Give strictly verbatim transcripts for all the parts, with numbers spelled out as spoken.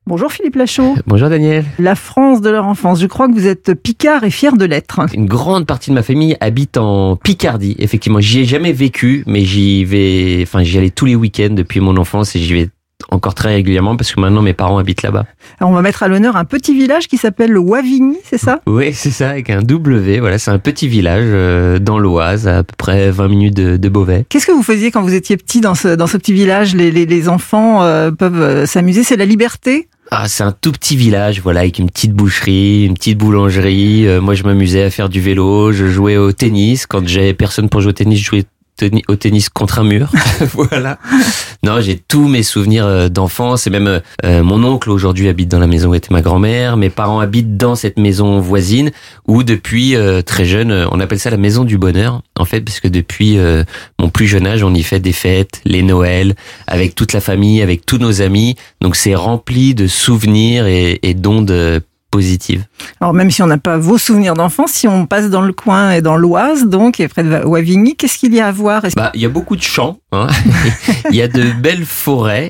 Bonjour Philippe Lachaud. Bonjour Daniel. La France de leur enfance, je crois que vous êtes picard et fier de l'être. Une grande partie de ma famille habite en Picardie, effectivement. J'y ai jamais vécu, mais j'y vais, enfin j'y allais tous les week-ends depuis mon enfance et j'y vais encore très régulièrement parce que maintenant mes parents habitent là-bas. Alors on va mettre à l'honneur un petit village qui s'appelle le Wavigny, c'est ça ? Oui, c'est ça, avec un W. Voilà, c'est un petit village euh, dans l'Oise, à peu près vingt minutes de, de Beauvais. Qu'est-ce que vous faisiez quand vous étiez petit dans ce, dans ce petit village ? Les, les, les enfants euh, peuvent euh, s'amuser, c'est la liberté ? Ah, c'est un tout petit village, voilà, avec une petite boucherie, une petite boulangerie. Euh, moi, je m'amusais à faire du vélo, je jouais au tennis. Quand j'avais personne pour jouer au tennis, je jouais au tennis contre un mur. Voilà. Non, j'ai tous mes souvenirs d'enfance et même euh, mon oncle aujourd'hui habite dans la maison où était ma grand-mère. Mes parents habitent dans cette maison voisine où depuis euh, très jeune, on appelle ça la maison du bonheur. En fait, parce que depuis euh, mon plus jeune âge, on y fait des fêtes, les Noëls, avec toute la famille, avec tous nos amis. Donc c'est rempli de souvenirs et, et d'ondes positive. Alors même si on n'a pas vos souvenirs d'enfance, si on passe dans le coin et dans l'Oise, donc, et près de Wavigny, qu'est-ce qu'il y a à voir ? Bah, il y a beaucoup de champs, hein. Il y a de belles forêts.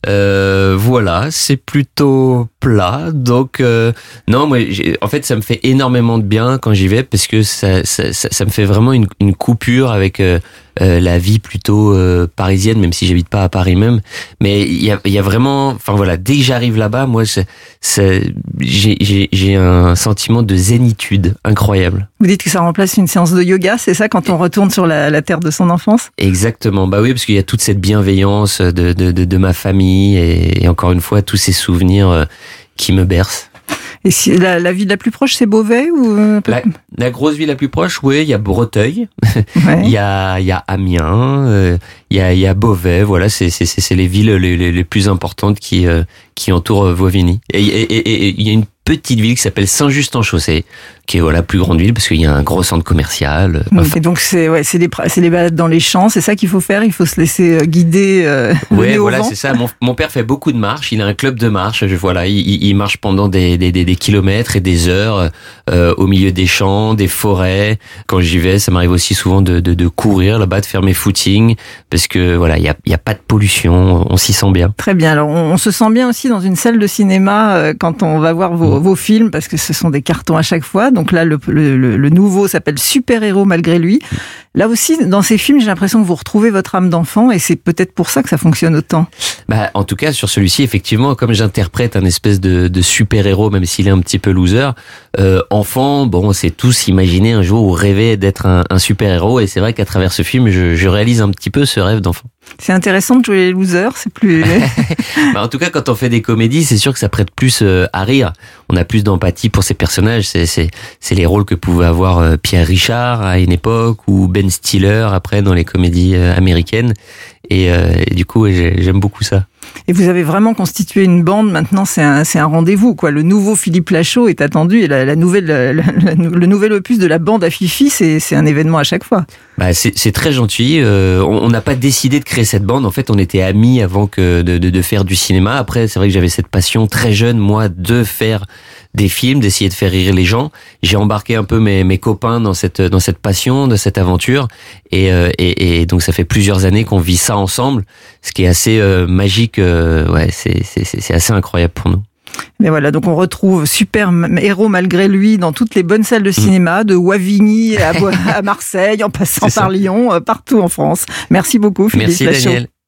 Euh, voilà, c'est plutôt plat. Donc, euh, non, moi, j'ai, en fait, ça me fait énormément de bien quand j'y vais parce que ça, ça, ça, ça me fait vraiment une, une coupure avec euh, euh, la vie plutôt euh, parisienne, même si j'habite pas à Paris même. Mais il y a, il y a vraiment, enfin voilà, dès que j'arrive là-bas, moi, c'est, c'est, j'ai, j'ai, j'ai un sentiment de zénitude incroyable. Vous dites que ça remplace une séance de yoga, c'est ça, quand on retourne sur la, la terre de son enfance ? Exactement. Bah oui, parce qu'il y a toute cette bienveillance de, de, de, de ma famille et, et encore une fois, tous ces souvenirs euh, qui me bercent. Et si la, la ville la plus proche, c'est Beauvais ou la, la grosse ville la plus proche, oui, il y a Breteuil, ouais. il y a il y a Amiens, euh, il y a il y a Beauvais, voilà, c'est c'est c'est les villes les les, les plus importantes qui euh, qui entourent Wavigny. Et et et il y a une petite ville qui s'appelle Saint-Just-en-Chaussée, qui est voilà, la plus grande ville parce qu'il y a un gros centre commercial. Donc, et donc c'est ouais, c'est les c'est les balades dans les champs, c'est ça qu'il faut faire, il faut se laisser guider. Euh, ouais, voilà, c'est ça. Mon, mon père fait beaucoup de marches, il a un club de marche. Je, voilà, il, il marche pendant des, des des des kilomètres et des heures euh, au milieu des champs, des forêts. Quand j'y vais, ça m'arrive aussi souvent de de, de courir là-bas, de faire mes footings parce que voilà, il y a il y a pas de pollution, on s'y sent bien. Très bien. Alors on, on se sent bien aussi dans une salle de cinéma euh, quand on va voir vos vos films parce que ce sont des cartons à chaque fois. Donc là, le, le, le nouveau s'appelle Super Héros malgré lui. Là aussi, dans ces films, j'ai l'impression que vous retrouvez votre âme d'enfant et c'est peut-être pour ça que ça fonctionne autant. Bah, en tout cas, sur celui-ci, effectivement, comme j'interprète un espèce de, de super-héros, même s'il est un petit peu loser, euh, enfant, bon, on s'est tous imaginé un jour ou rêvé d'être un, un super-héros et c'est vrai qu'à travers ce film, je, je réalise un petit peu ce rêve d'enfant. C'est intéressant de jouer les losers, c'est plus... bah, en tout cas, quand on fait des comédies, c'est sûr que ça prête plus euh, à rire. On a plus d'empathie pour ces personnages. C'est, c'est, c'est les rôles que pouvait avoir euh, Pierre Richard à une époque ou Ben Stiller après dans les comédies euh, américaines. Et, euh, et du coup, j'aime beaucoup ça. Et vous avez vraiment constitué une bande. Maintenant, c'est un, c'est un rendez-vous, quoi. Le nouveau Philippe Lachaud est attendu et la, la nouvelle, la, la, le nouvel opus de la bande à Fifi, c'est, c'est un événement à chaque fois. Bah, c'est, c'est très gentil. Euh, on n'a pas décidé de créer cette bande. En fait, on était amis avant que de, de, de faire du cinéma. Après, c'est vrai que j'avais cette passion très jeune, moi, de faire des films, d'essayer de faire rire les gens. J'ai embarqué un peu mes, mes copains dans cette, dans cette passion, de cette aventure. Et, euh, et, et donc, ça fait plusieurs années qu'on vit ça ensemble. Ce qui est assez euh, magique. Euh, ouais, c'est, c'est, c'est assez incroyable pour nous. Mais voilà, donc on retrouve Super Héros malgré lui dans toutes les bonnes salles de cinéma, de Wavigny à, à Marseille, en passant par Lyon, partout en France. Merci beaucoup, Philippe Lachaud. Merci, Daniel.